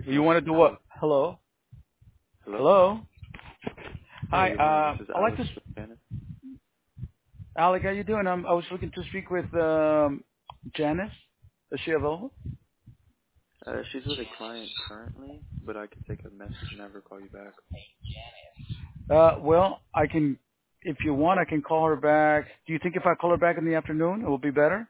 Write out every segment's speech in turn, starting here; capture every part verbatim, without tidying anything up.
You want to do what? Hello. Hello? Hello. Hello? Hey, Hi, good morning. uh, This is I'd like Alex to, with Janice. Alec, how you doing? I'm, I was looking to speak with, um, Janice. Is she available? Uh, she's with a client currently, but I could take a message and have her call you back. Uh, well, I can, if you want, I can call her back. Do you think if I call her back in the afternoon, it will be better?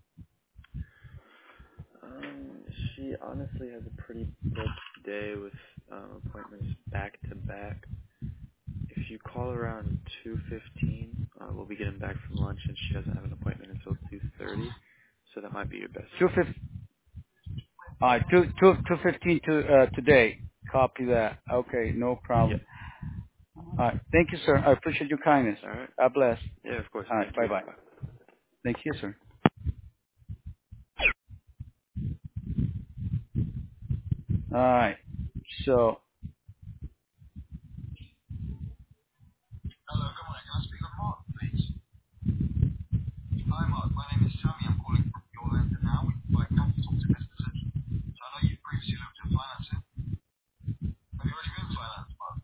Um, she honestly has a pretty booked day with um, appointments back to back. If you call around two fifteen, uh, we'll be getting back from lunch, and she doesn't have an appointment until two thirty, so that might be your best two bet. fifteen, alright, two, two, two fifteen to, uh, today. Copy that. Okay, no Yep. problem. Alright, thank you, sir. I appreciate your kindness. All right. God bless. Yeah, of course. Alright, Thank you. bye-bye. Bye. Thank you, sir. Alright, so, Hello, good morning. Can I speak with Mark, please? Hi, Mark. My name is Sammy. I'm calling from your lender now. We provide capital to businesses. So I know you've previously looked at financing. Have you already been financed, Mark?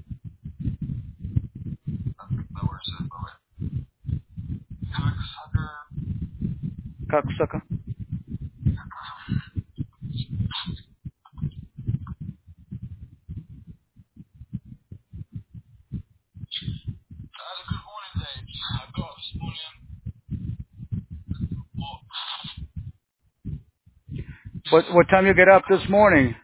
Okay, no worries, sir. Bye-bye. Cocksucker. cocksucker. Had a good morning, Dave. I got up this morning. What? What, what time you get up this morning?